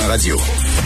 Cube Radio.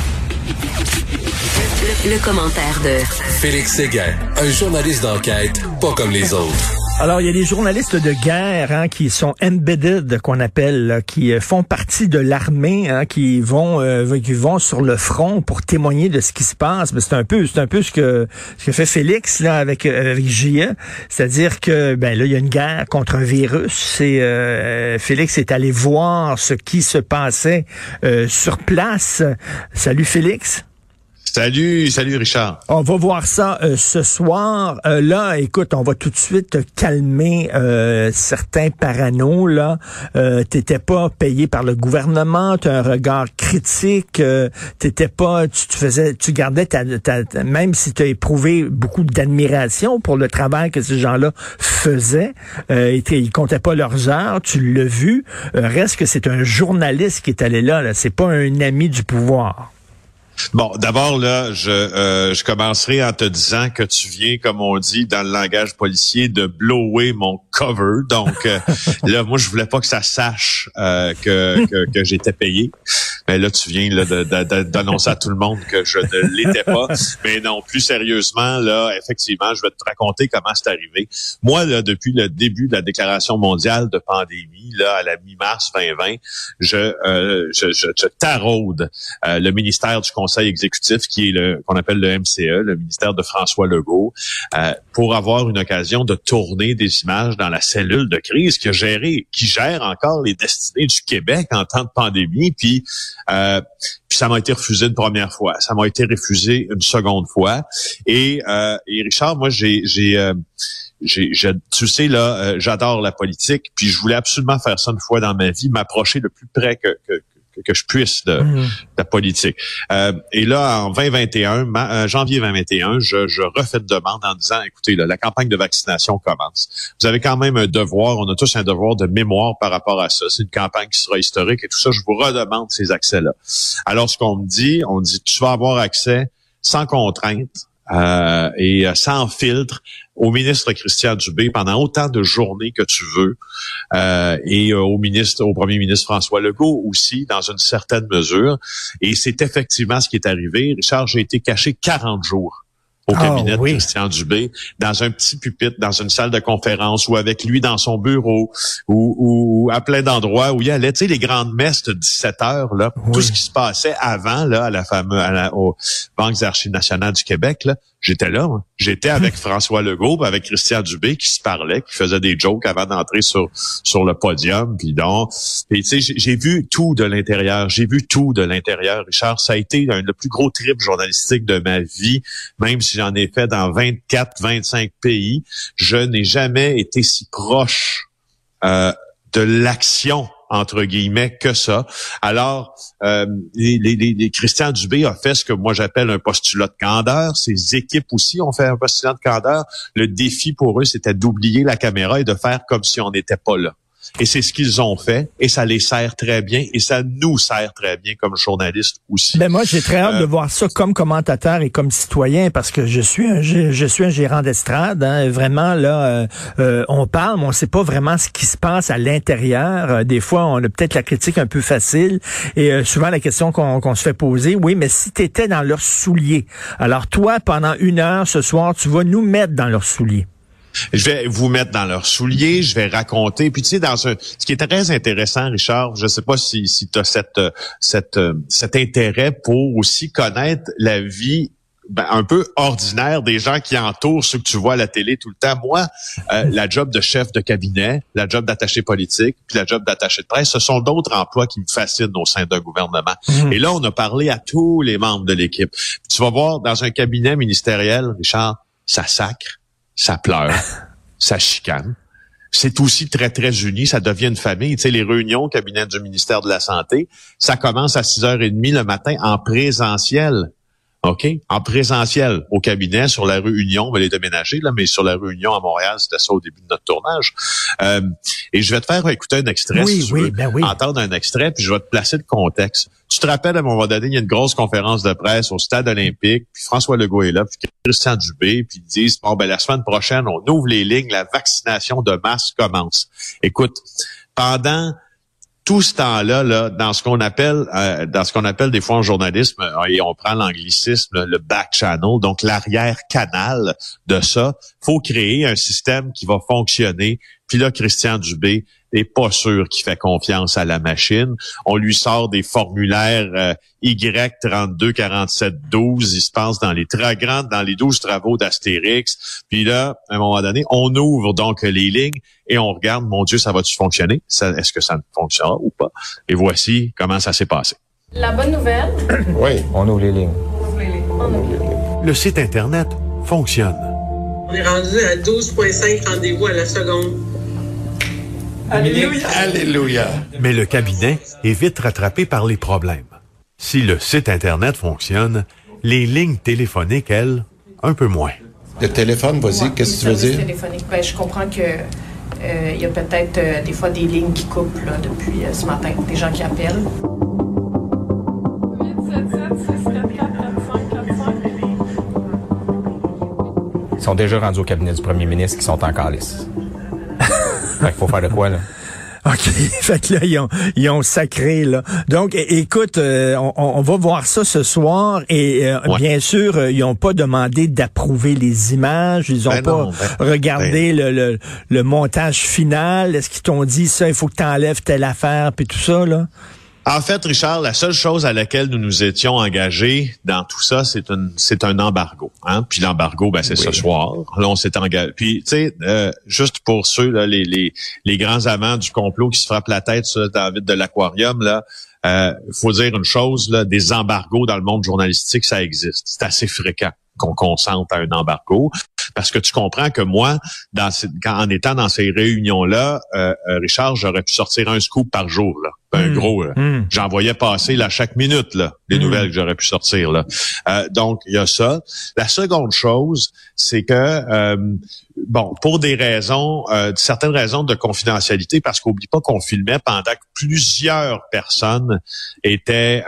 Le commentaire de Félix Séguin, un journaliste d'enquête pas comme les autres. Alors, il y a des journalistes de guerre qui sont embedded, qu'on appelle, là, qui font partie de l'armée, qui vont sur le front pour témoigner de ce qui se passe. Mais c'est un peu ce que fait Félix là avec J.E. C'est-à-dire que là, il y a une guerre contre un virus. Et Félix est allé voir ce qui se passait sur place. Salut Félix. Salut Richard. On va voir ça ce soir. Là, écoute, on va tout de suite calmer certains paranos. Là, t'étais pas payé par le gouvernement, t'as un regard critique. T'étais pas, tu gardais même si t'as éprouvé beaucoup d'admiration pour le travail que ces gens-là faisaient. Ils comptaient pas leurs heures. Tu l'as vu. Reste que c'est un journaliste qui est allé là. C'est pas un ami du pouvoir. Bon, d'abord, là, je commencerai en te disant que tu viens, comme on dit dans le langage policier, de blower mon cover. Donc, là, moi, je voulais pas que ça sache que j'étais payé. Mais là, tu viens là, d'annoncer à tout le monde que je ne l'étais pas. Mais non, plus sérieusement, là, effectivement, je vais te raconter comment c'est arrivé. Moi, là, depuis le début de la déclaration mondiale de pandémie, là, à la mi-mars 2020, je taraude le ministère du Conseil exécutif, qui est qu'on appelle le MCE, le ministère de François Legault, pour avoir une occasion de tourner des images dans la cellule de crise qui gère encore les destinées du Québec en temps de pandémie. Puis ça m'a été refusé une première fois, ça m'a été refusé une seconde fois. Et Richard, moi tu sais là, j'adore la politique, puis je voulais absolument faire ça une fois dans ma vie, m'approcher le plus près que je puisse de la politique. Et là, en janvier 2021, je refais une demande en disant, écoutez, là, la campagne de vaccination commence. Vous avez quand même un devoir, on a tous un devoir de mémoire par rapport à ça. C'est une campagne qui sera historique et tout ça. Je vous redemande ces accès-là. Alors, ce qu'on me dit, tu vas avoir accès sans contrainte et sans filtre au ministre Christian Dubé pendant autant de journées que tu veux, et au premier ministre François Legault aussi, dans une certaine mesure. Et c'est effectivement ce qui est arrivé. Richard, j'ai été caché 40 jours au cabinet de Christian Dubé, dans un petit pupitre, dans une salle de conférence, ou avec lui dans son bureau, ou à plein d'endroits où il allait, tu sais, les grandes messes de 17 heures, là, tout ce qui se passait avant, là, aux Banques des Archives nationales du Québec, là, j'étais là, moi. J'étais avec François Legault, avec Christian Dubé, qui se parlait, qui faisait des jokes avant d'entrer sur le podium, puis donc, et tu sais, j'ai vu tout de l'intérieur, Richard. Ça a été le plus gros trip journalistique de ma vie, même si j'en ai fait dans 24, 25 pays. Je n'ai jamais été si proche de l'action, entre guillemets, que ça. Alors, les Christian Dubé a fait ce que moi j'appelle un postulat de candeur. Ses équipes aussi ont fait un postulat de candeur. Le défi pour eux, c'était d'oublier la caméra et de faire comme si on n'était pas là. Et c'est ce qu'ils ont fait, et ça les sert très bien, et ça nous sert très bien comme journalistes aussi. Ben moi, j'ai très hâte de voir ça comme commentateur et comme citoyen, parce que je suis un gérant d'estrade. Vraiment, là, on parle, mais on sait pas vraiment ce qui se passe à l'intérieur. Des fois, on a peut-être la critique un peu facile, et souvent la question qu'on se fait poser, oui, mais si tu étais dans leurs souliers, alors toi, pendant 1 heure ce soir, tu vas nous mettre dans leurs souliers. Je vais vous mettre dans leurs souliers, je vais raconter. Puis tu sais, ce qui est très intéressant, Richard, je sais pas si tu as cet intérêt pour aussi connaître la vie un peu ordinaire des gens qui entourent ceux que tu vois à la télé tout le temps. Moi, la job de chef de cabinet, la job d'attaché politique, puis la job d'attaché de presse, ce sont d'autres emplois qui me fascinent au sein d'un gouvernement. Et là, on a parlé à tous les membres de l'équipe. Puis tu vas voir, dans un cabinet ministériel, Richard, ça sacre, ça pleure, ça chicane. C'est aussi très, très uni. Ça devient une famille. Tu sais, les réunions au cabinet du ministère de la Santé, ça commence à 6h30 le matin en présentiel. OK? En présentiel au cabinet sur la rue Union. On va les déménager, là, mais sur la rue Union à Montréal, c'était ça au début de notre tournage. Et je vais te faire écouter un extrait, si tu veux. Entendre un extrait, puis je vais te placer le contexte. Tu te rappelles, à un moment donné, il y a une grosse conférence de presse au Stade olympique, puis François Legault est là, puis Christian Dubé, puis ils disent, bon, ben la semaine prochaine, on ouvre les lignes, la vaccination de masse commence. Écoute, pendant tout ce temps-là, là, dans ce qu'on appelle des fois en journalisme, et on prend l'anglicisme, le back channel, donc l'arrière-canal de ça, faut créer un système qui va fonctionner. Puis là, Christian Dubé est pas sûr qu'il fait confiance à la machine. On lui sort des formulaires Y324712, il se passe dans les 12 travaux d'Astérix. Puis là, à un moment donné, on ouvre donc les lignes et on regarde, mon Dieu, ça va-tu fonctionner? Est-ce que ça fonctionnera ou pas? Et voici comment ça s'est passé. La bonne nouvelle. Oui, on ouvre les lignes. Le site Internet fonctionne. On est rendu à 12,5 rendez-vous à la seconde. Alléluia! Alléluia! Mais le cabinet est vite rattrapé par les problèmes. Si le site Internet fonctionne, les lignes téléphoniques, elles, un peu moins. Le téléphone, vas-y, qu'est-ce que tu veux dire? Téléphonique. Ben, je comprends que y a peut-être des fois des lignes qui coupent là, depuis ce matin, des gens qui appellent. Ils sont déjà rendus au cabinet du premier ministre qui sont en calice. Fait qu'il faut faire de quoi, là? OK. Fait que là, ils ont sacré, là. Donc, écoute, on va voir ça ce soir et bien sûr, ils n'ont pas demandé d'approuver les images. Ils n'ont regardé le montage final. Est-ce qu'ils t'ont dit ça, il faut que tu enlèves telle affaire puis tout ça, là? En fait, Richard, la seule chose à laquelle nous nous étions engagés dans tout ça, c'est un embargo. Hein? Puis l'embargo, ben c'est ce soir. Là, on s'est engagé. Puis, tu sais, juste pour ceux, là, les grands amants du complot qui se frappent la tête sur David de l'Aquarium, là, faut dire une chose, là, des embargos dans le monde journalistique, ça existe. C'est assez fréquent qu'on consente à un embargo. Parce que tu comprends que moi, en étant dans ces réunions-là, Richard, j'aurais pu sortir un scoop par jour, là. Un gros, j'en voyais passer là chaque minute là, les nouvelles que j'aurais pu sortir là. Donc il y a ça. La seconde chose, c'est que pour des raisons, certaines raisons de confidentialité, parce qu'oublie pas qu'on filmait pendant que plusieurs personnes étaient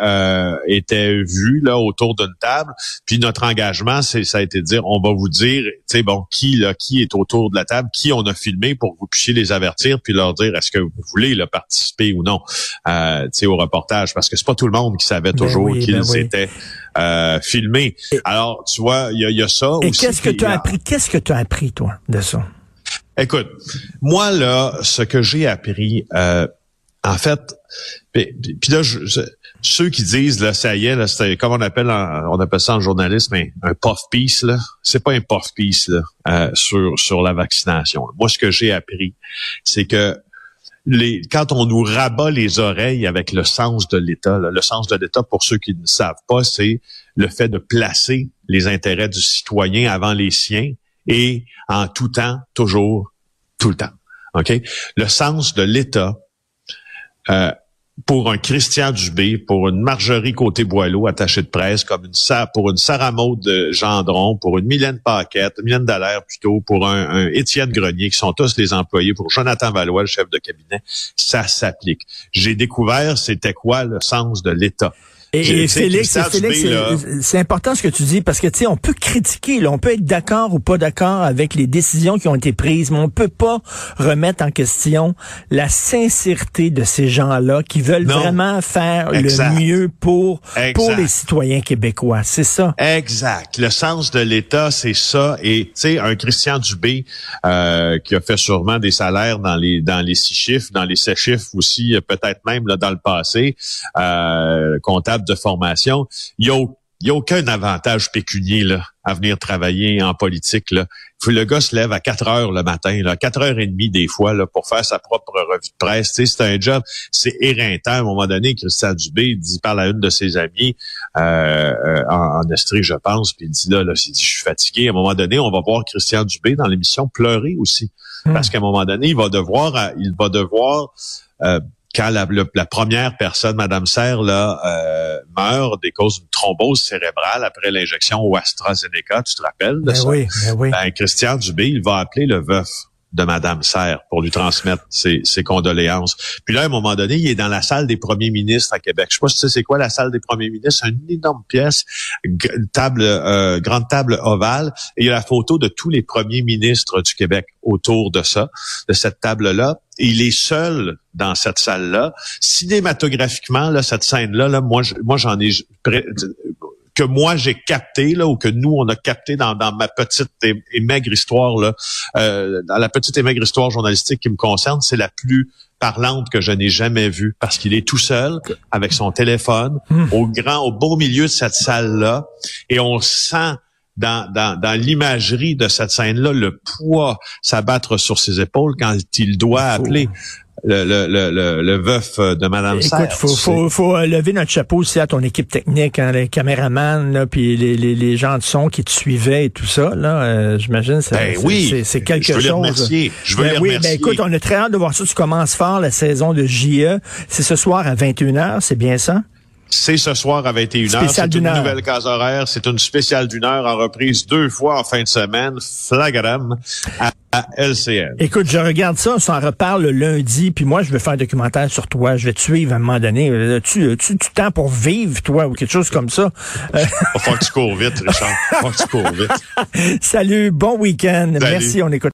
vues là autour d'une table. Puis notre engagement, ça a été de dire, on va vous dire, tu sais qui est autour de la table, qui on a filmé pour que vous puissiez les avertir, puis leur dire est-ce que vous voulez là, participer ou non. Au reportage, parce que c'est pas tout le monde qui savait toujours qu'ils étaient filmés. Alors, tu vois, il y a ça et aussi. Qu'est-ce que tu as appris, toi, de ça? Écoute, moi, là, ce que j'ai appris, en fait, puis là, ceux qui disent, là, ça y est, là, c'est comme on appelle ça en journalisme, un puff piece, là. C'est pas un puff piece, là, sur la vaccination. Moi, ce que j'ai appris, c'est que quand on nous rabat les oreilles avec le sens de l'État, là, le sens de l'État, pour ceux qui ne savent pas, c'est le fait de placer les intérêts du citoyen avant les siens et en tout temps, toujours, tout le temps. OK? Le sens de l'État, pour un Christian Dubé, pour une Marjorie Côté-Boileau attachée de presse, pour une Sarah Maud Gendron, pour une Mylène Dallaire plutôt, pour un Étienne Grenier, qui sont tous les employés, pour Jonathan Valois, le chef de cabinet, ça s'applique. J'ai découvert c'était quoi le sens de l'État. Et Félix, c'est important ce que tu dis, parce que tu sais, on peut critiquer, là, on peut être d'accord ou pas d'accord avec les décisions qui ont été prises, mais on peut pas remettre en question la sincérité de ces gens-là qui veulent vraiment faire le mieux pour les citoyens québécois. C'est ça. Exact. Le sens de l'État, c'est ça. Et tu sais, un Christian Dubé qui a fait sûrement des salaires dans les 6 chiffres, dans les 7 chiffres aussi, peut-être même là dans le passé, comptable de formation, il y a aucun avantage pécunier là à venir travailler en politique là. Le gars se lève à 4 heures le matin, là, 4h30 des fois là pour faire sa propre revue de presse. Tu sais, c'est un job, c'est éreintant. À un moment donné, Christian Dubé dit parle à une de ses amies en Estrie, je pense, puis il dit là, il dit je suis fatigué. À un moment donné, on va voir Christian Dubé dans l'émission pleurer aussi, parce qu'à un moment donné, il va devoir quand la première personne, Mme Serre, là, meurt des causes d'une thrombose cérébrale après l'injection au AstraZeneca, tu te rappelles de ça? Oui. Ben, Christian Dubé, il va appeler le veuf de Mme Serre pour lui transmettre ses condoléances. Puis là, à un moment donné, il est dans la salle des premiers ministres à Québec. Je sais pas si tu sais c'est quoi la salle des premiers ministres. C'est une énorme pièce, grande table ovale. Et il y a la photo de tous les premiers ministres du Québec autour de ça, de cette table-là. il est seul dans cette salle-là. Cinématographiquement, là, cette scène-là, là, moi j'en ai que moi j'ai capté là, ou que nous on a capté dans ma petite et maigre histoire là, dans la petite et maigre histoire journalistique qui me concerne, c'est la plus parlante que je n'ai jamais vue, parce qu'il est tout seul avec son téléphone au beau milieu de cette salle-là, et on sent dans l'imagerie de cette scène-là le poids s'abattre sur ses épaules quand il doit appeler le veuf de Madame Serre. Écoute, faut lever notre chapeau aussi à ton équipe technique, hein, les caméramans, puis les gens de son qui te suivaient et tout ça. Là, j'imagine c'est quelque chose. Je veux les remercier. Oui, ben écoute, on a très hâte de voir ça. Tu commences fort la saison de JE. C'est ce soir à 21h, c'est bien ça? C'est ce soir à 21h. C'est une nouvelle case horaire. C'est une spéciale d'1 heure en reprise 2 fois en fin de semaine. Flagram à LCN. Écoute, je regarde ça, on s'en reparle lundi, puis moi, je vais faire un documentaire sur toi. Je vais te suivre à un moment donné. Tu temps pour vivre, toi, ou quelque chose comme ça? Faut que tu cours vite, Richard. Faut que tu cours vite. Salut, bon week-end. Salut. Merci, on écoute.